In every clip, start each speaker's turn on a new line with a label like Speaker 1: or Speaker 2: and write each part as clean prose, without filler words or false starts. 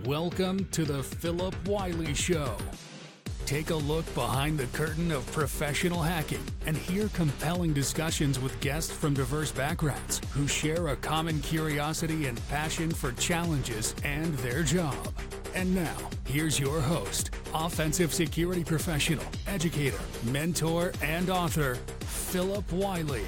Speaker 1: Welcome to the Philip Wiley Show. Take a look behind the curtain of professional hacking and hear compelling discussions with guests from diverse backgrounds who share a common curiosity and passion for challenges and their job. And now, here's your host, offensive security professional, educator, mentor, and author, Philip Wiley.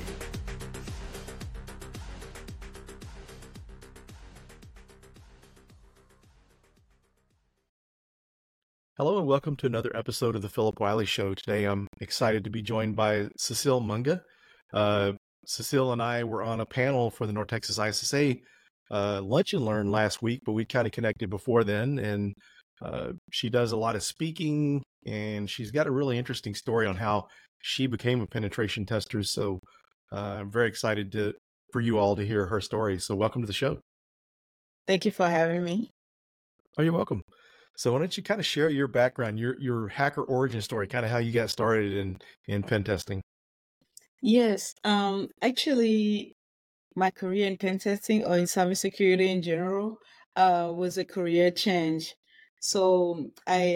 Speaker 2: Hello and welcome to another episode of the Philip Wiley Show. Today I'm excited to be joined by Cecile Munga. Cecile and I were on a panel for the North Texas ISSA Lunch and Learn last week, but we kind of connected before then, and she does a lot of speaking, and she's got a really interesting story on how she became a penetration tester. So I'm very excited for you all to hear her story. So welcome to the show.
Speaker 3: Thank you for having me.
Speaker 2: Oh, you're welcome. So why don't you kind of share your background, your hacker origin story, kind of how you got started in pen testing?
Speaker 3: Yes. Actually, my career in pen testing or in cybersecurity in general was a career change. So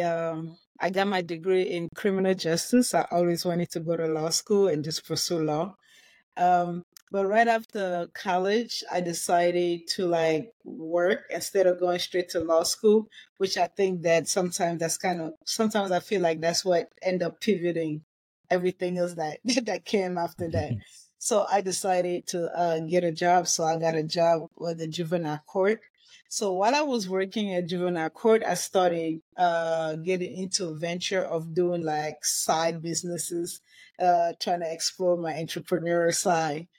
Speaker 3: I got my degree in criminal justice. I always wanted to go to law school and just pursue law. But right after college, I decided to work instead of going straight to law school, which I think that sometimes I feel like that's what end up pivoting everything else that that came after that. So I decided to get a job. So I got a job with the juvenile court. So while I was working at juvenile court, I started getting into a venture of doing like side businesses, trying to explore my entrepreneurial side.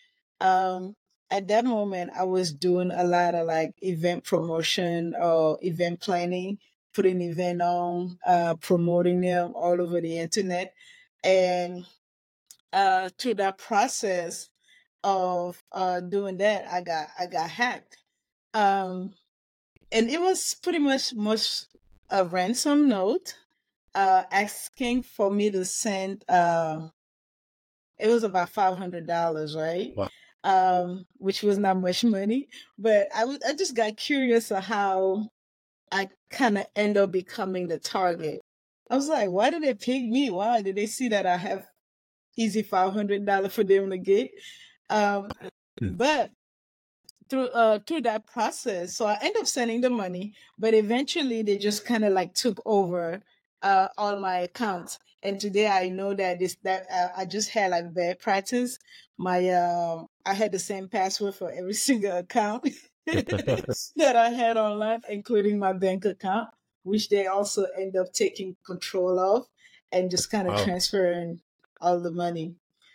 Speaker 3: At that moment, I was doing a lot of like event promotion or event planning, putting event on, promoting them all over the internet. And through that process of doing that, I got hacked. Um, and it was pretty much a ransom note asking for me to send it was about $500, right?
Speaker 2: Wow.
Speaker 3: Which was not much money, but I just got curious of how I kind of end up becoming the target. I was like, why did they pick me? Why did they see that I have easy $500 for them to get? But through that process, so I ended up sending the money, but eventually they just kind of like took over all my accounts. And today I know that I just had like bad practice. I had the same password for every single account that I had online, including my bank account, which they also end up taking control of and just kind of transferring all the money.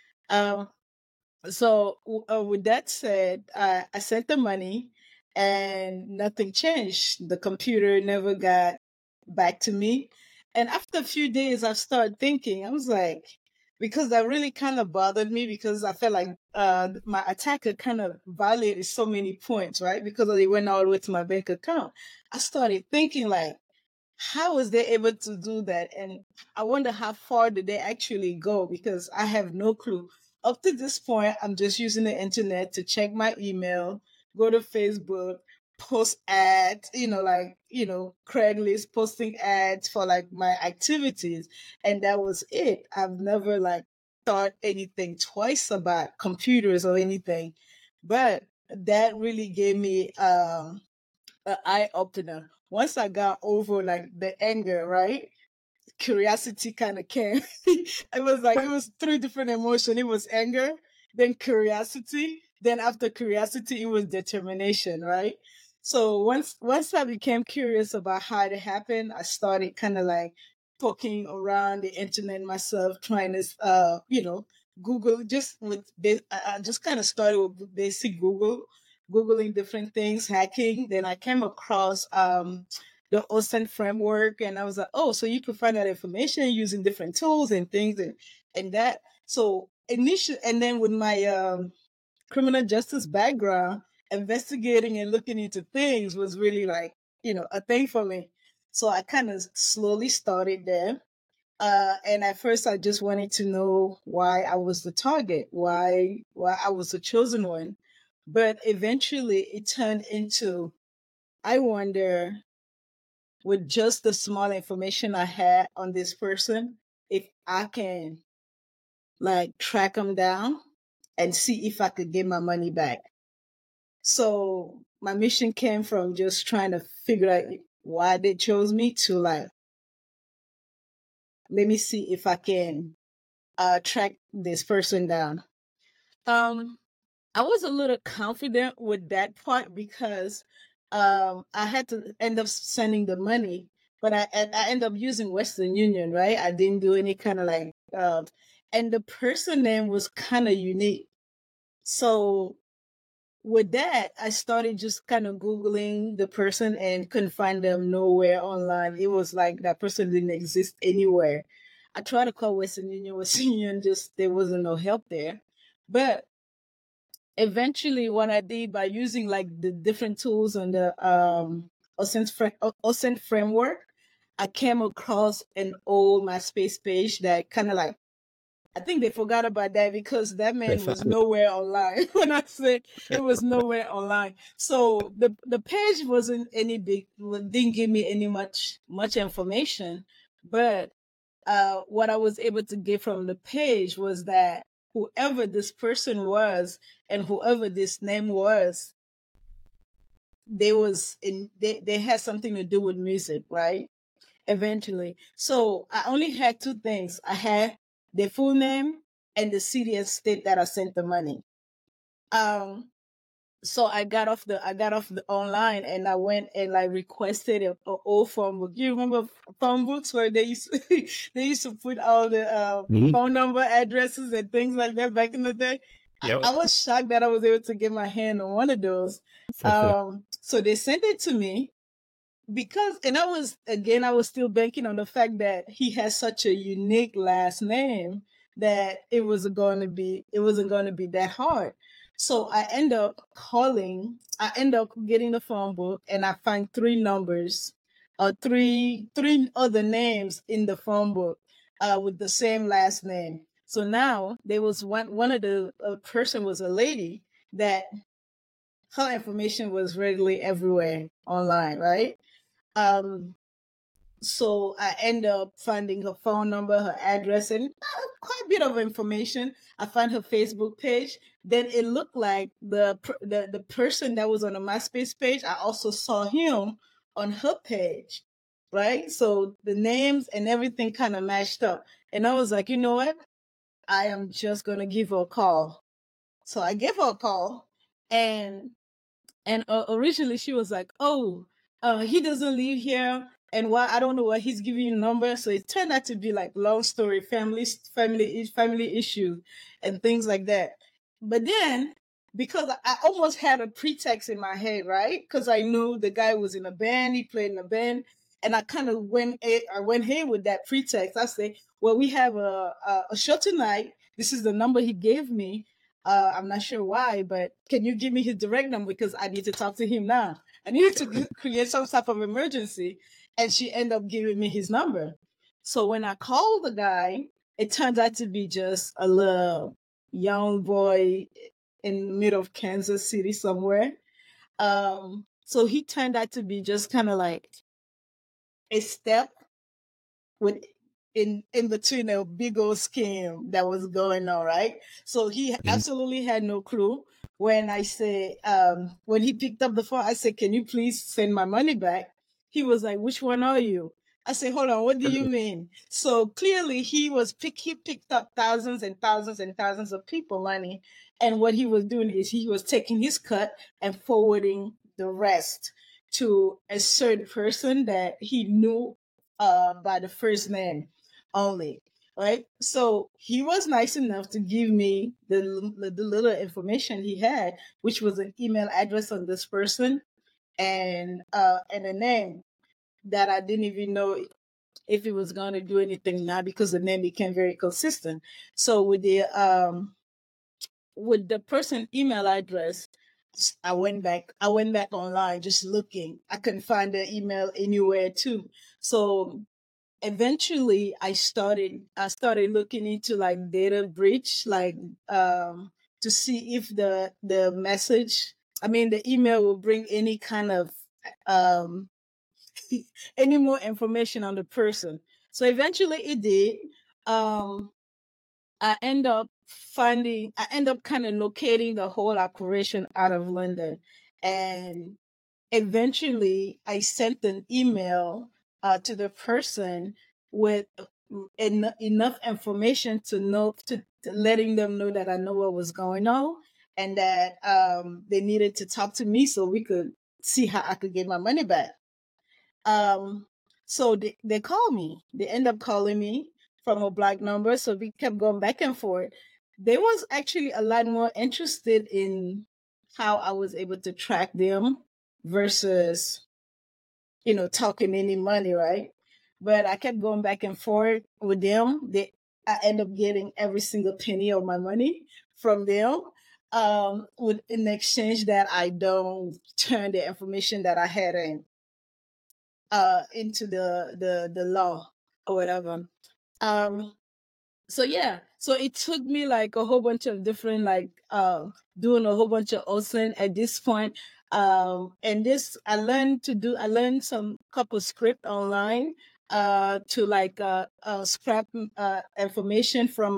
Speaker 3: So with that said, I sent the money and nothing changed. The computer never got back to me. And after a few days, I started thinking, I was like, because that really kind of bothered me because I felt like my attacker kind of violated so many points, right? Because they went all the way to my bank account. I started thinking like, how was they able to do that? And I wonder how far did they actually go because I have no clue. Up to this point, I'm just using the internet to check my email, go to Facebook, post ads, Craigslist posting ads for like my activities. And that was it. I've never like thought anything twice about computers or anything. But that really gave me an eye opener. Once I got over like the anger, right? Curiosity kind of came. It was three different emotions. It was anger, then curiosity, then after curiosity, it was determination, right? So once I became curious about how it happened, I started kind of like poking around the internet myself, trying to Google I just kind of started with basic Googling different things, hacking. Then I came across the OSINT framework, and I was like, oh, so you can find that information using different tools and things and that. So initially, and then with my criminal justice background, investigating and looking into things was really like, a thing for me. So I kind of slowly started there. And at first I just wanted to know why I was the target, why I was the chosen one. But eventually it turned into, I wonder with just the small information I had on this person, if I can like track them down and see if I could get my money back. So my mission came from just trying to figure out why they chose me to like, let me see if I can track this person down. I was a little confident with that part because I had to end up sending the money, but I ended up using Western Union, right? I didn't do any kind of like, and the person name was kind of unique. So with that, I started just kind of Googling the person and couldn't find them nowhere online. It was like that person didn't exist anywhere. I tried to call Western Union, just there wasn't no help there. But eventually, what I did by using like the different tools on the OSINT framework, I came across an old MySpace page that kind of like, I think they forgot about that because that man was nowhere online. When I say it was nowhere online, so the page wasn't any big, didn't give me any much information. But what I was able to get from the page was that whoever this person was and whoever this name was, they had something to do with music, right? Eventually. So I only had two things. I had the full name and the city and state that I sent the money. So I got off the online and I went and like requested a old phone book. You remember phone books where they used to put all the phone number, addresses, and things like that back in the day? Yep. I was shocked that I was able to get my hand on one of those. So they sent it to me because, and I was still banking on the fact that he has such a unique last name that it wasn't going to be that hard. So I end up getting the phone book and I find three numbers, three other names in the phone book with the same last name. So now there was one of the person was a lady that her information was readily everywhere online, right? So I end up finding her phone number, her address, and quite a bit of information. I found her Facebook page. Then it looked like the person that was on the MySpace page, I also saw him on her page, right? So the names and everything kind of matched up. And I was like, you know what? I am just going to give her a call. So I gave her a call, and originally she was like, oh, he doesn't live here, and why, I don't know why he's giving you a number. So it turned out to be like long story, family issues and things like that. But then, because I almost had a pretext in my head, right? Because I knew the guy was in a band, he played in a band, and I kind of went here with that pretext. I say, well, we have a show tonight. This is the number he gave me. I'm not sure why, but can you give me his direct number? Because I need to talk to him now. I needed to create some type of emergency. And she ended up giving me his number. So when I called the guy, it turned out to be just a little young boy in the middle of Kansas City somewhere. So he turned out to be just kind of like a step in between a big old scheme that was going on, right? So he absolutely had no clue. When I say, when he picked up the phone, I said, can you please send my money back? He was like, which one are you? I said, hold on, what do you mean? So clearly he picked up thousands and thousands and thousands of people money. And what he was doing is he was taking his cut and forwarding the rest to a certain person that he knew by the first name only, right? So he was nice enough to give me the little information he had, which was an email address on this person and a name that I didn't even know if it was going to do anything now, because the name became very consistent. So with the person email address, I went back online just looking. I couldn't find the email anywhere too. So eventually I started looking into like data breach, like to see if the message, I mean the email will bring any kind of any more information on the person. So eventually it did. Um, I end up kind of locating the whole operation out of London. And eventually I sent an email to the person with enough information to letting them know that I know what was going on, and that they needed to talk to me so we could see how I could get my money back. So they called me. They end up calling me from a black number. So we kept going back and forth. They was actually a lot more interested in how I was able to track them versus, talking any money, right? But I kept going back and forth with them. I end up getting every single penny of my money from them. With in exchange that I don't turn the information that I had into the law or whatever. So yeah, so it took me like a whole bunch of different doing a whole bunch of OSINT at this point. And this I learned some couple script online to scrap information from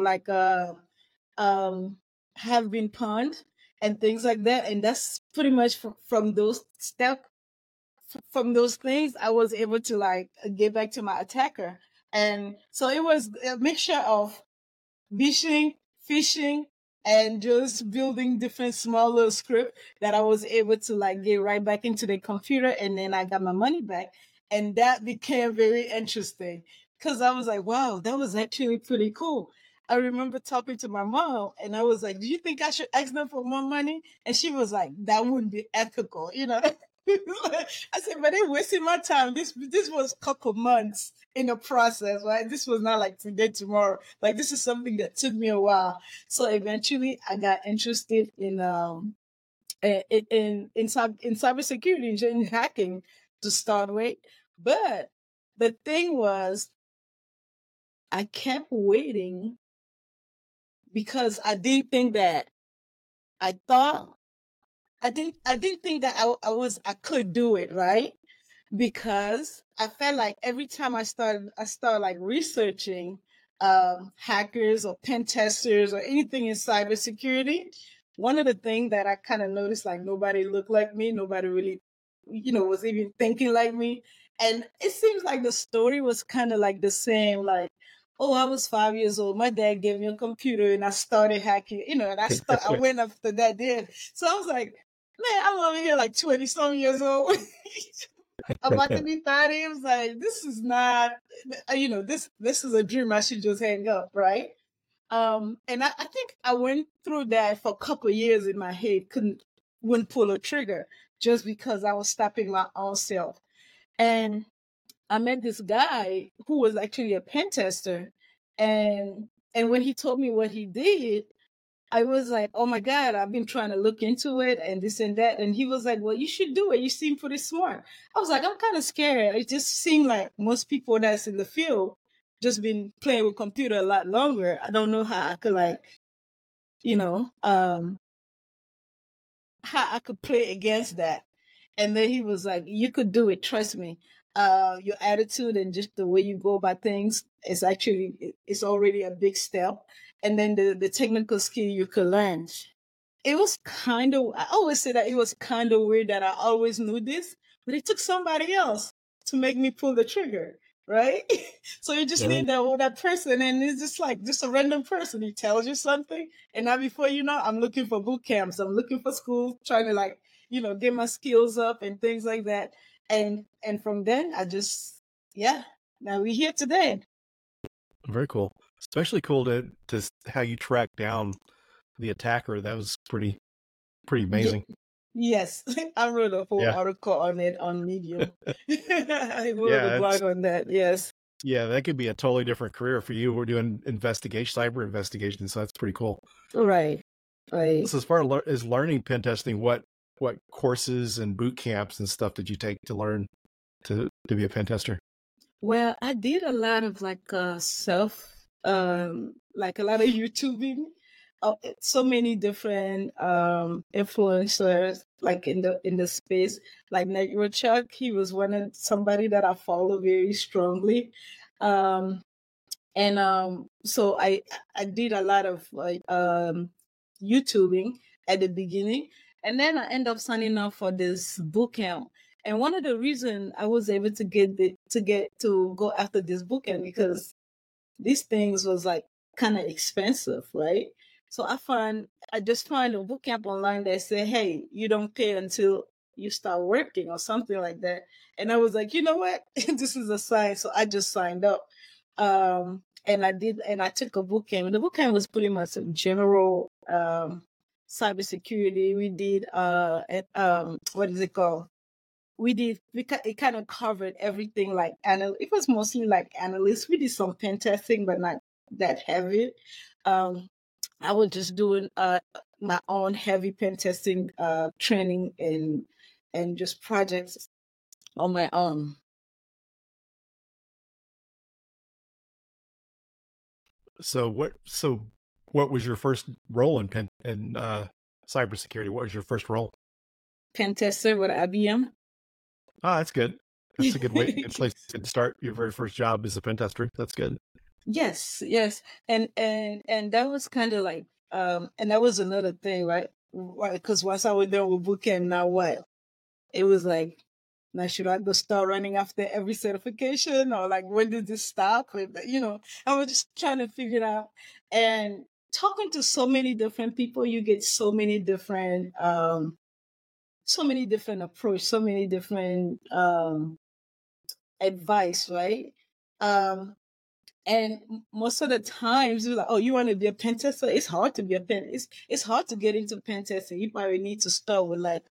Speaker 3: have been pawned and things like that. And that's pretty much from those steps, from those things, I was able to get back to my attacker. And so it was a mixture of phishing, and just building different small little script that I was able to get right back into the computer, and then I got my money back. And that became very interesting because I was like, wow, that was actually pretty cool. I remember talking to my mom and I was like, do you think I should ask them for more money? And she was like, that wouldn't be ethical, I said, but they're wasting my time. This was a couple months in the process, right? This was not like today, tomorrow. Like, this is something that took me a while. So eventually I got interested in cybersecurity, in hacking to start with. But the thing was, I kept waiting because I didn't think that I didn't think that I could do it, right? Because I felt like every time I started like researching hackers or pen testers or anything in cybersecurity, one of the things that I kind of noticed, like, nobody looked like me, nobody really, was even thinking like me. And it seems like the story was kind of like the same, like, oh, I was 5 years old. My dad gave me a computer and I started hacking, and I went after that then. So I was like, man, I'm over here like 20 some years old. About to be 30. I was like, this is not, this is a dream. I should just hang up, right? And I think I went through that for a couple of years in my head, wouldn't pull a trigger just because I was stopping my own self. And I met this guy who was actually a pen tester. And when he told me what he did, I was like, oh my God, I've been trying to look into it and this and that. And he was like, well, you should do it. You seem pretty smart. I was like, I'm kind of scared. It just seemed like most people that's in the field just been playing with computer a lot longer. I don't know how I could how I could play against that. And then he was like, you could do it. Trust me. Your attitude and just the way you go about things is it's already a big step. And then the technical skill you could learn. It was I always say that it was kind of weird that I always knew this, but it took somebody else to make me pull the trigger, right? So you just need that person, and it's just a random person. He tells you something, and now before you know, I'm looking for boot camps. I'm looking for school, trying to get my skills up and things like that. And from then, now we're here today.
Speaker 2: Very cool. Especially cool to how you track down the attacker. That was pretty amazing.
Speaker 3: Yes, I wrote a whole article on it on Medium. I wrote a blog on that. Yes.
Speaker 2: Yeah, that could be a totally different career for you. We're doing cyber investigation, so that's pretty cool.
Speaker 3: Right.
Speaker 2: So as far as learning pen testing, what courses and boot camps and stuff did you take to learn to be a pen tester?
Speaker 3: Well, I did a lot of self, a lot of YouTubing. so many different influencers like in the space. Like Chuck, he was somebody that I follow very strongly. Um, and so I did a lot of like YouTubing at the beginning, and then I end up signing up for this boot camp. And one of the reasons I was able to get to go after this boot camp, because these things was like kind of expensive, right? So I just find a boot camp online that said, "Hey, you don't pay until you start working," or something like that. And I was like, you know what, this is a sign. So I just signed up, and I took a boot camp. The boot camp was pretty much a general cybersecurity. We did what is it called? It kind of covered everything, like it was mostly like analysts. We did some pen testing, but not that heavy. um I was just doing my own heavy pen testing training and just projects on my own.
Speaker 2: So what was your first role in cybersecurity? What was your first role?
Speaker 3: Pen tester with IBM.
Speaker 2: Ah, that's good. That's a good place to start your very first job as a pen tester. That's good.
Speaker 3: Yes, yes. And that was kind of like and that was another thing, right? Because once I was done with bootcamp, now what? It was like, now should I go start running after every certification, or like when did this stop? I was just trying to figure it out. And talking to so many different people, you get so many different approach, so many different advice, right? Um and most of the times, you're like, "Oh, you want to be a pen tester?" It's hard to be it's hard to get into pen testing. You probably need to start with like,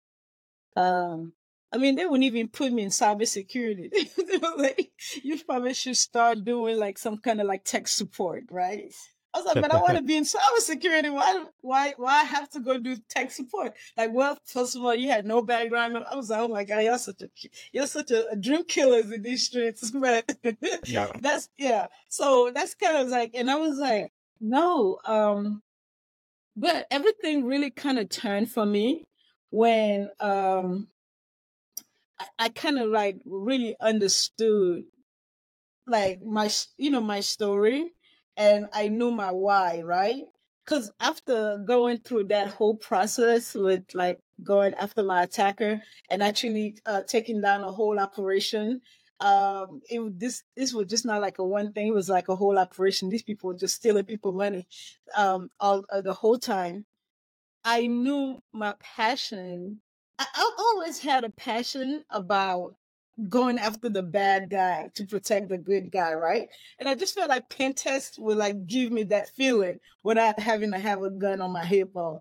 Speaker 3: I mean, they wouldn't even put me in cybersecurity. They were like, "You probably should start doing like some kind of like tech support, right?" I was like, "But I want to be in cybersecurity. Why I have to go do tech support?" Like, well, first of all, you had no background. I was like, "Oh my god, you're such a dream killers in these streets." But
Speaker 2: Yeah.
Speaker 3: yeah. So that's kind of like, and I was like, no, but everything really kind of turned for me when I kind of like really understood like my story, and I knew my why, right? Because after going through that whole process with like going after my attacker and actually taking down a whole operation, this was just not like a one thing. It was like a whole operation. These people were just stealing people money all the whole time. I knew my passion. I always had a passion about going after the bad guy to protect the good guy, right? And I just felt like pen test would like give me that feeling without having to have a gun on my hip, or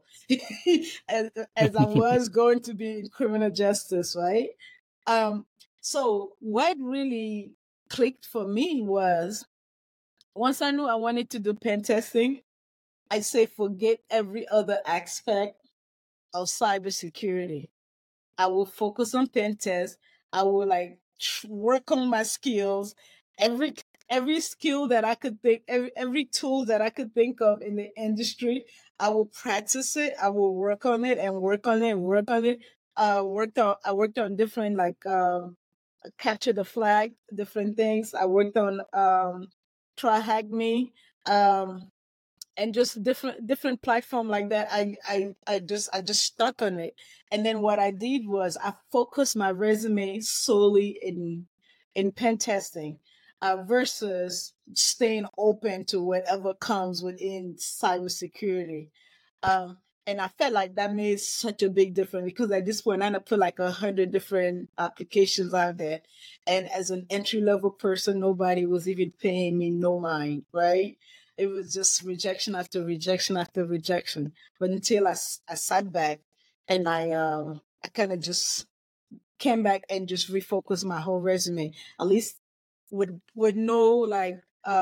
Speaker 3: as I was going to be in criminal justice, right? Um, so what really clicked for me was once I knew I wanted to do pen testing, I say forget every other aspect of cybersecurity. I will focus on pen test. I will like work on my skills. Every every skill that I could think, every tool that I could think of in the industry, I will practice it. I will work on it and work on it and work on it. I worked on different like capture the flag, different things. I worked on try hack me. Um and just different platform like that. I just stuck on it. And then what I did was I focused my resume solely in pen testing, versus staying open to whatever comes within cybersecurity. um and I felt like that made such a big difference, because at this point I put like 100 different applications out there, and as an entry level person, nobody was even paying me no mind, right? It was just rejection after rejection after rejection. But until I sat back and I kind of just came back and just refocused my whole resume, at least with no like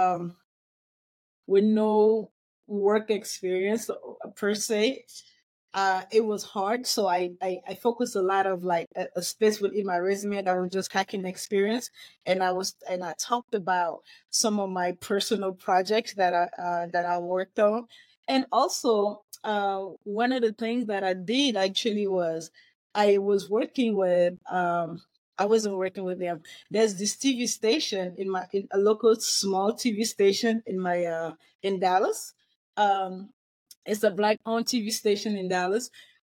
Speaker 3: with no work experience per se. It was hard, so I focused a lot of like a space within my resume that was just hacking experience, and I talked about some of my personal projects that I worked on, And also, one of the things that I did actually was I was working with, I wasn't working with them. There's this TV station in a local small TV station in Dallas. Um, it's a black owned TV station in Dallas.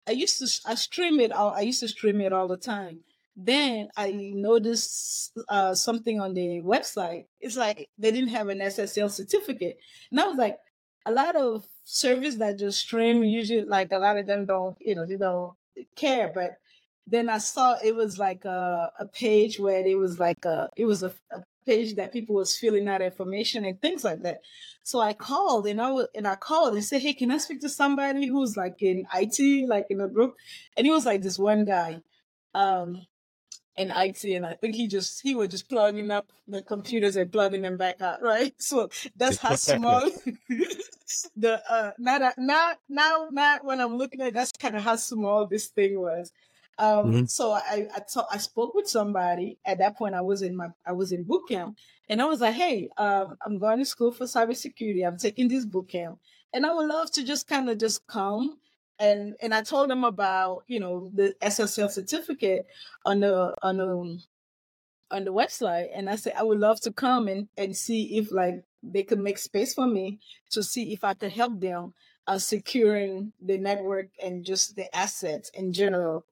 Speaker 3: I used to stream it all the time. Then I noticed something on the website. It's like they didn't have an SSL certificate. And I was like, a lot of service that just stream, usually like a lot of them don't, they don't care. But then I saw it was like a page where it was like a page that people was filling out information and things like that. So I called and I called and said, hey, can I speak to somebody who's like in IT, like in a group? And he was like this one guy. In IT, and I think he was just plugging up the computers and plugging them back out, right? So that's how small not when I'm looking at it, that's kind of how small this thing was. So I spoke with somebody at that point. I was in boot camp, and I was like, hey, I'm going to school for cybersecurity. I'm taking this boot camp, and I would love to just kind of just come. And I told them about, the SSL certificate on the website, and I said I would love to come and see if like they could make space for me to see if I could help them securing the network and just the assets in general.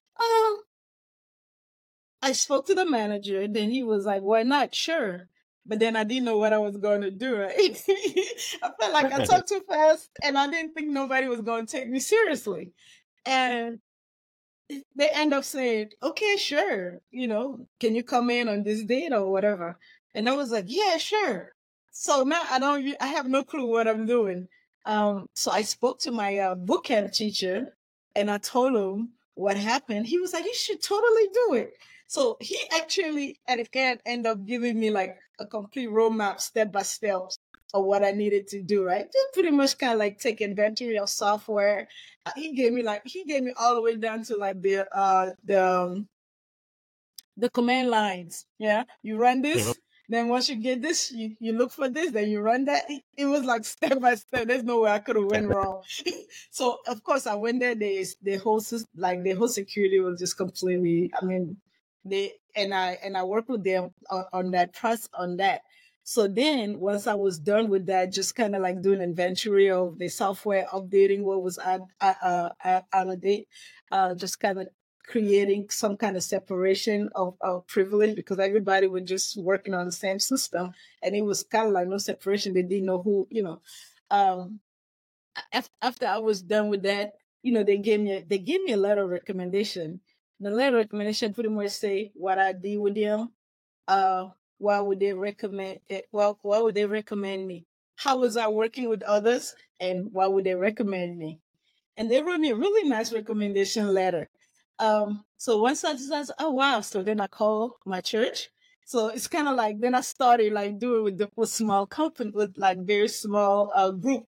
Speaker 3: I spoke to the manager, then he was like, why not? Sure. But then I didn't know what I was going to do, right? I felt like I talked too fast and I didn't think nobody was going to take me seriously. And they end up saying, okay, sure. Can you come in on this date or whatever? And I was like, yeah, sure. So now I have no clue what I'm doing. So I spoke to my boot camp teacher and I told him what happened. He was like, you should totally do it. So he actually, and it can end up giving me like a complete roadmap, step by step of what I needed to do, right? Just pretty much kind of like take inventory of software. He gave me all the way down to like the command lines. Yeah. You run this. Then once you get this, you look for this, then you run that. It was like step by step. There's no way I could have went wrong. So of course I went there. The whole security was just completely. I mean, I worked with them on that trust on that. So then once I was done with that, just kind of like doing inventory of the software, updating what was out of date, just kind of creating some kind of separation of privilege because everybody was just working on the same system and it was kind of like no separation. They didn't know who, after I was done with that, they gave me a letter of recommendation. The letter of recommendation pretty much say what I did with them. Why would they recommend it? Well, why would they recommend me? How was I working with others? And why would they recommend me? And they wrote me a really nice recommendation letter. So once I decided, oh wow, so then I called my church. So it's kind of like then I started like doing with small company with like very small group.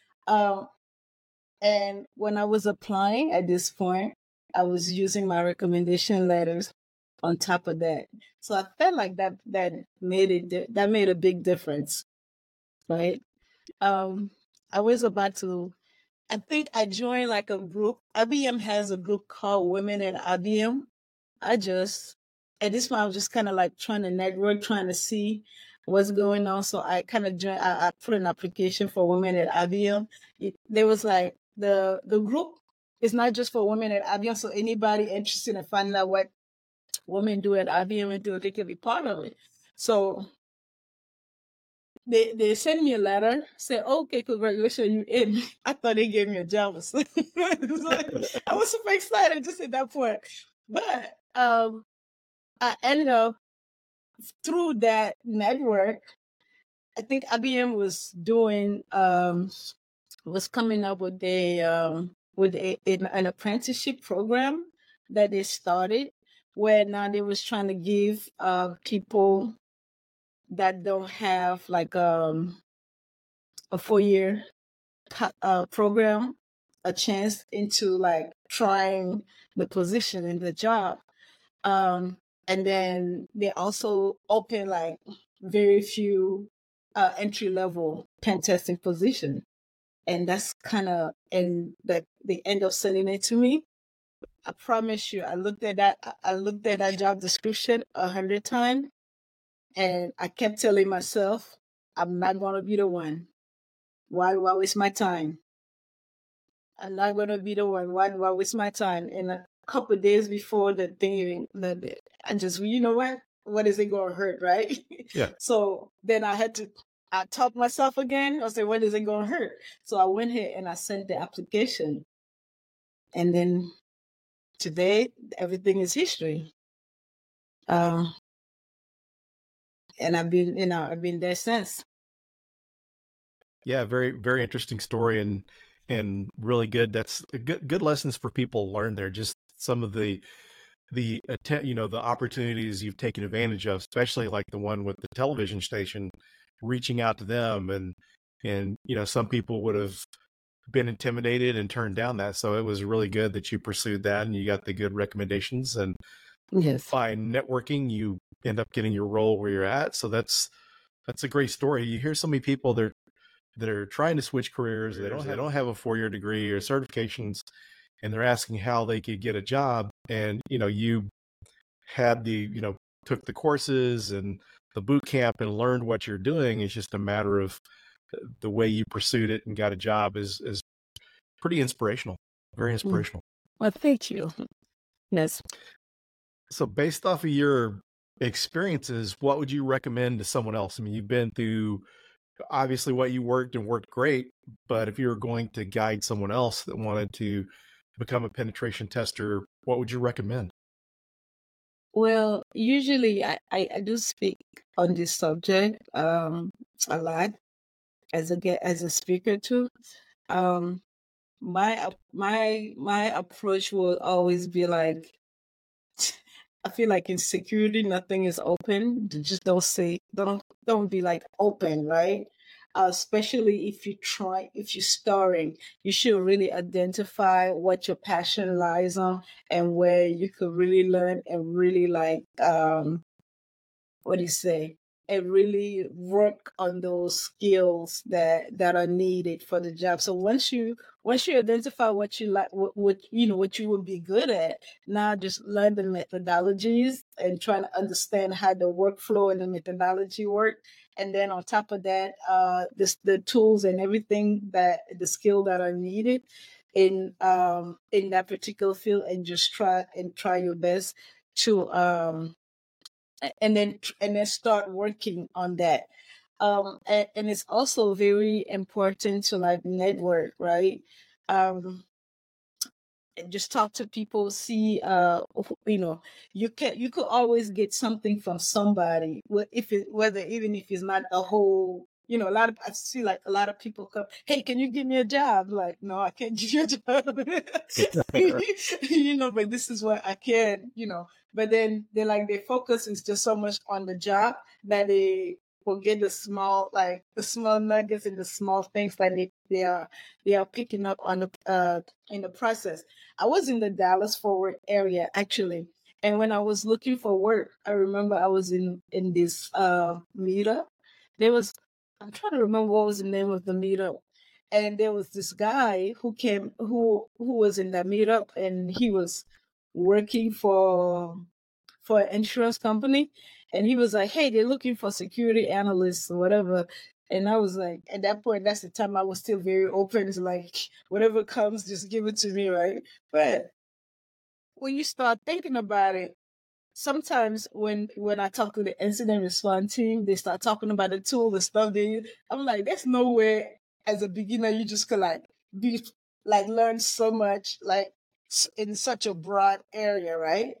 Speaker 3: And when I was applying at this point, I was using my recommendation letters on top of that. So I felt like that made a big difference, right? I was about to. I think I joined like a group. IBM has a group called Women at IBM. At this point, I was just kind of like trying to network, trying to see what's going on. So I kind of joined. I put an application for Women at IBM. There was like the group is not just for women at IBM. So anybody interested in finding out what women do at IBM and they can be part of it. So they sent me a letter, said, okay, congratulations, you in. I thought they gave me a job. I was super excited just at that point. But I ended up through that network, I think IBM was doing was coming up with an apprenticeship program that they started where now they was trying to give people that don't have like a 4-year program a chance into like trying the position in the job. And then they also open like very few entry level pen testing position. And that's kind of and the end of sending it to me. I promise you, I looked at that job description 100 times, and I kept telling myself, I'm not gonna be the one. Why waste my time? I'm not gonna be the one. Why waste my time? And a couple of days before the thing, I just, you know what is it gonna hurt, right?
Speaker 2: Yeah.
Speaker 3: So then I taught myself again. I said, what is it gonna hurt? So I went here and I sent the application, and then today everything is history. And I've been there since.
Speaker 2: Yeah, very, very interesting story and really good. That's good lessons for people to learn there. Just some of the opportunities you've taken advantage of, especially like the one with the television station, reaching out to them and some people would have been intimidated and turned down that. So it was really good that you pursued that and you got the good recommendations, and
Speaker 3: Yes.
Speaker 2: by networking you end up getting your role where you're at. So that's a great story. You hear so many people that are trying to switch careers. They don't have a 4-year degree or certifications, and they're asking how they could get a job. And you had took the courses and the boot camp and learned what you're doing. It's just a matter of the way you pursued it and got a job is pretty inspirational. Very inspirational.
Speaker 3: Well, thank you. Yes.
Speaker 2: So based off of your experiences, what would you recommend to someone else? I mean, you've been through obviously what you worked great, but if you were going to guide someone else that wanted to become a penetration tester, what would you recommend?
Speaker 3: Well, usually I do speak on this subject a lot as a speaker too. My approach will always be like, I feel like in security, nothing is open. Just don't be like open, right? Especially if you're starring, you should really identify what your passion lies on and where you could really learn and really like, what do you say? And really work on those skills that are needed for the job. So once you identify what you like, what you would be good at, now just learn the methodologies and try to understand how the workflow and the methodology work. And then on top of that, the tools and everything the skill that are needed in that particular field, and just try your best to and then start working on that. And it's also very important to like network, right? And just talk to people, see you could always get something from somebody, whether even if it's not a whole, I see like a lot of people come, hey, can you give me a job? Like, no, I can't give you a job. But this is what I can, but then their focus is just so much on the job that they forget the small nuggets and the small things that they are picking up on the in the process. I was in the Dallas Fort Worth area actually, and when I was looking for work, I remember I was in this meetup. I'm trying to remember what was the name of the meetup, and there was this guy who came who was in that meetup, and he was working for an insurance company, and he was like, hey, they're looking for security analysts or whatever. And I was like, at that point, that's the time I was still very open to like, whatever comes, just give it to me, right? But when you start thinking about it, sometimes when I talk to the incident response team, they start talking about the tool, the stuff they use. I'm like, there's no way as a beginner you just could like be like learn so much like in such a broad area, right?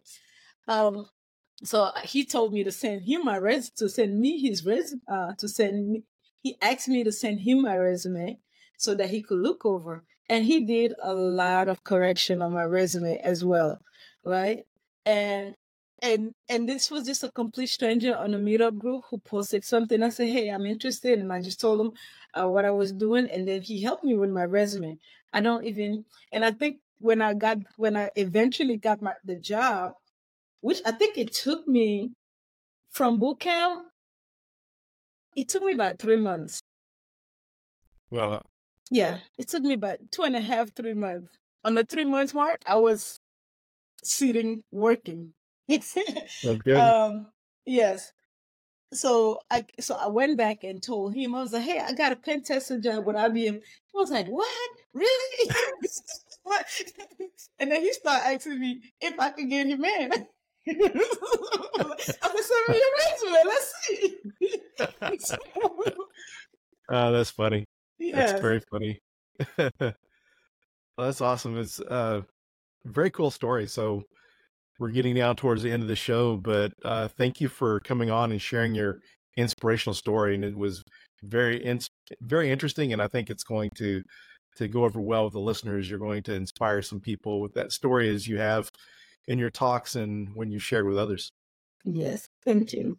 Speaker 3: So he told me to send him to send me his resume, he asked me to send him my resume so that he could look over. And he did a lot of correction on my resume as well, right? And this was just a complete stranger on a meetup group who posted something. I said, hey, I'm interested. And I just told him what I was doing. And then he helped me with my resume. And I think when I eventually got the job, which I think it took me from boot camp, it took me about 3 months.
Speaker 2: Well,
Speaker 3: Yeah, it took me about 2.5, 3 months. On the 3 months mark, I was sitting working.
Speaker 2: That's good.
Speaker 3: Yes. So I went back and told him, I was like, hey, I got a pen tester job with IBM. He was like, what? Really? What? And then he started asking me if I could get him in. I said, send me your resume. Let's see.
Speaker 2: That's funny. That's
Speaker 3: Yeah.
Speaker 2: very funny. Well, that's awesome. It's a very cool story. So we're getting down towards the end of the show, but thank you for coming on and sharing your inspirational story. And it was very interesting. And I think it's going to go over well with the listeners. You're going to inspire some people with that story as you have in your talks and when you shared with others.
Speaker 3: Yes. Thank you.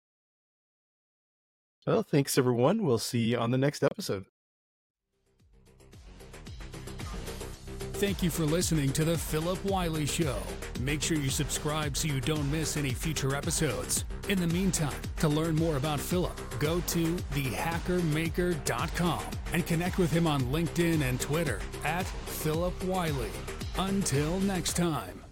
Speaker 2: Well, thanks everyone. We'll see you on the next episode.
Speaker 1: Thank you for listening to The Philip Wiley Show. Make sure you subscribe so you don't miss any future episodes. In the meantime, to learn more about Philip, go to thehackermaker.com and connect with him on LinkedIn and Twitter @Philip Wiley. Until next time.